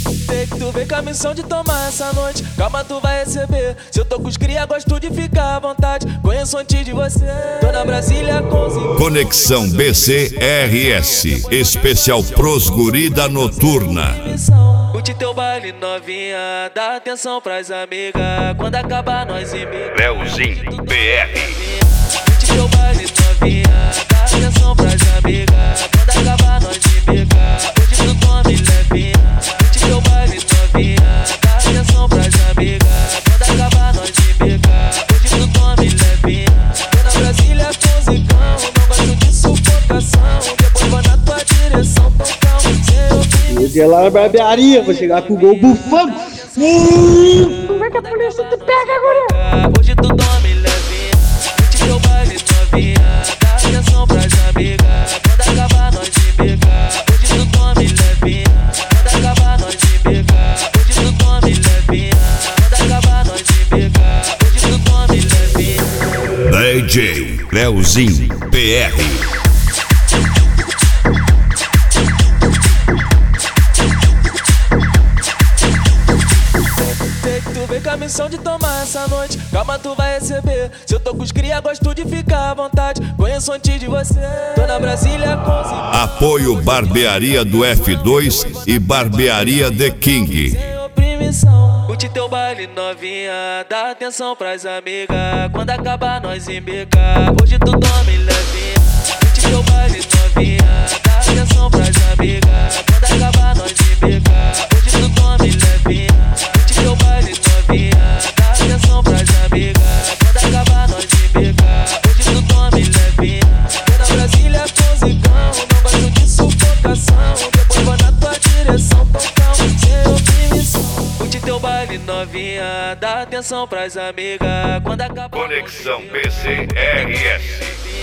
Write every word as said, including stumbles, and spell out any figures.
Tem que tu vem com a missão de tomar essa noite. Calma, tu vai receber. Se eu tô com os cria, gosto de ficar à vontade. Conheço antes de você. Tô na Brasília com zinco. Conexão B C R S, especial pros guri da noturna. Curte teu baile novinha, dá atenção pras amigas. Quando acabar nós imiga. Leozinho B R. Curte teu baile novinha, dá atenção pras amigas. Quando acabar nós imiga. Hoje tu tome levinha. Curte teu baile novinha, dá atenção pras amigas. Quando acabar nós imiga. Hoje tu tome levinha. Tô na Brasília com zicão, não gosto de sufocação. Depois vou na tua direção, tocão, sem ouvir. Hoje é lá na barbearia, vou chegar com o gol bufando. Como é que a polícia te pega agora? Hoje tu tome levinha, curte teu baile novinha, dá atenção pras amigas. Quando acabar nós imiga. Hoje tu tome levinha, quando acabar nós imiga. Hoje tu tome levinha, quando acabar nós imiga. Hoje tu tome levinha. D J Leozinho B R. Tu vem com a missão de tomar essa noite. Calma, tu vai receber. Se eu tô com os cria, gosto de ficar à vontade. Conheço antes de você. Tô na Brasília com zinco. Apoio Barbearia do F dois e Barbearia The King. Sem oprimição. Curte teu baile novinha, dá atenção pras amigas. Quando acabar nós imiga. Hoje tu tome levinha. Curte teu baile novinha, dá atenção pras amigas. Quando acabar nós imiga. Hoje tu tome levinha. Curte teu baile novinha, dá atenção pras amigas. Quando acabar nós imiga. Hoje tu tome levinha. Tô na Brasília com zicão, não gosto de sufocação. Depois vou na tua direção, tocão, sem oprimição. Curte teu baile novinha, dá atenção pras amigas. Quando acabar Conexão B C R S.